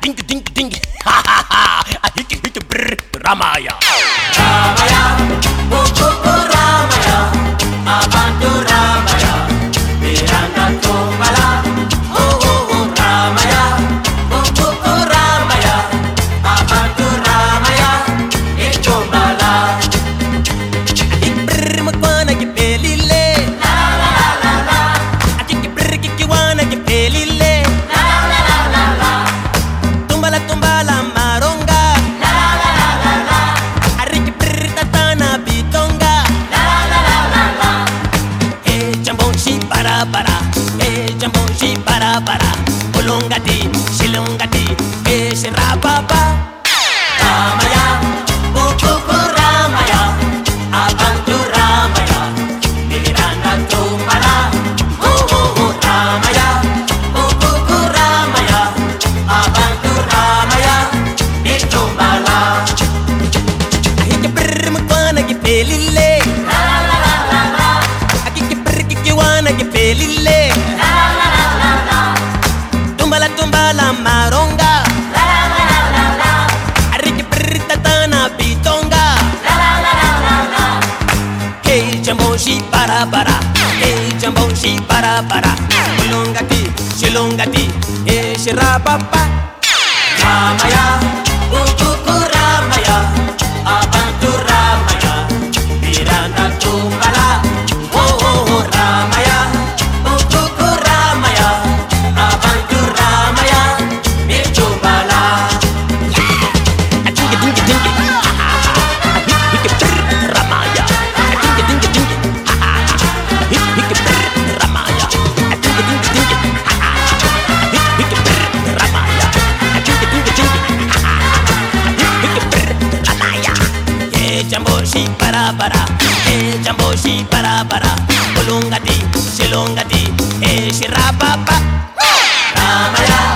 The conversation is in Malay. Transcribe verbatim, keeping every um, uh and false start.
ding ding ding. Ha ha ha. Hiki hiki brr Ramaya. Ramaya, bukuku Ramaya, abantu Ramaya, Miranda Tumbala. Oh oh oh Ramaya, bukuku Ramaya, abantu Ramaya, Itumbala. Brr makwana ki pelile. La la la la la. Hiki brr kiki wana ki pelile. La la la la la. Tumbala tumbala maronga. La la la la la. Ariki brr tatana bitonga. La la la la la. Eh jambon shi para para. Eh jambon shi para para. Bolongati, shilongati, eh shirapapa. Ramaya, bukuku Ramaya, abantu Ramaya, Miranda Tumbala. Oh oh oh Ramaya, bukuku Ramaya, abantu Ramaya, Itumbala. Hiki brr makwana ki pelile. La la la la la, Hiki brr kiki wana ki pelile. la la la la la, Tumbala tumbala maronga. la la la la la, Ariki brr tatana bitonga. la la la la la la. Hey jambon shi para para. Hey jambon shi para para. Bolongati, shilongati, eh shirapapa. Ramaya, bukuku Ramaya, abantu Ramaya, Miranda Tumbala. Oh oh oh Ramaya, bukuku Ramaya, abantu Ramaya, Itumbala. Dingi dingi dingi. Hiki brr Ramaya. Dingi dingi dingi. Hiki brr Ramaya. Dingi dingi dingi. Hiki brr Ramaya. Dingi dingi dingi. Hiki brr Ramaya. Eh jambo shi para para. Eh jambo shi para para. Bolongati, shilongati, eh shirapapa. Ramaya,